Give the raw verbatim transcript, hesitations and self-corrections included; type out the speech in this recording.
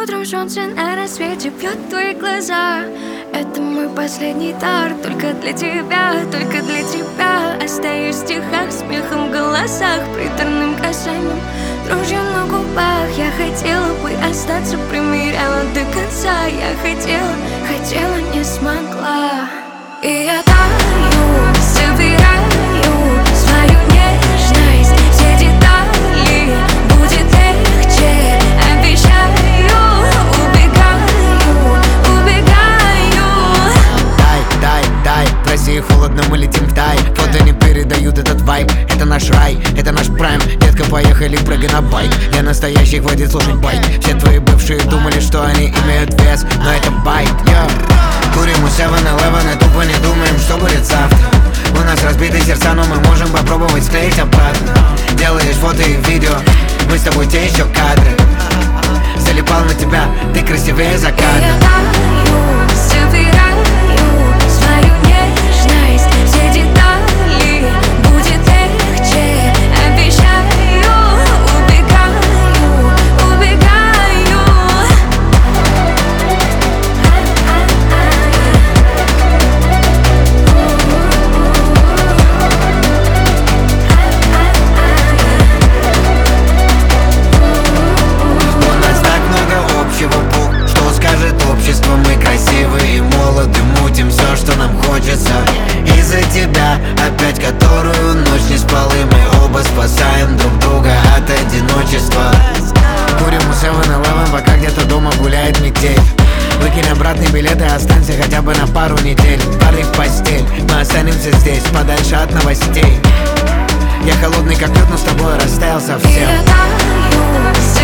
Утром солнце на рассвете бьет твои глаза. Это мой последний дар, только для тебя, только для тебя. Остаюсь в стихах, смехом в голосах, приторным касанием, дрожью на губах. Я хотела бы остаться, примеряла до конца. Я хотела, хотела, не смогла. И я таю, собираю свою нежность, все детали, будет легче, обещаю. Убегаю, убегаю. Дай, дай, дай, в России холодно, мы летим в тай. Фото не передают этот вайб. Это наш рай, это наш прайм. Детка, поехали, прыгай на байк. Я настоящий, хватит слушать байк. Все твои бывшие думали, что они имеют вес, но это байк, yeah. Курим у севен элевен и тупо не думаем, что будет завтра. У нас разбитые сердца, но мы можем попробовать склеить обратно. Делаешь фото и видео, мы с тобой те еще кадры. Залипал на тебя, ты красивее заката. Я таю, собираю свою нежность, все детали, будет легче, обещаю. Убегаю, убегаю. У нас так много общего, Бог, что скажет общество. Мы красивые и молоды, мутим все, что нам хочется. Из-за тебя опять которую ночь не спалы. Мы оба спасаем друг друга от одиночества. Курим у севен элевен, пока где-то дома гуляет метель. Выкинь обратный билет и останься хотя бы на пару недель. Парни в постель, мы останемся здесь, подальше от новостей. Я холодный как лед, но с тобой растаял совсем. Я таю,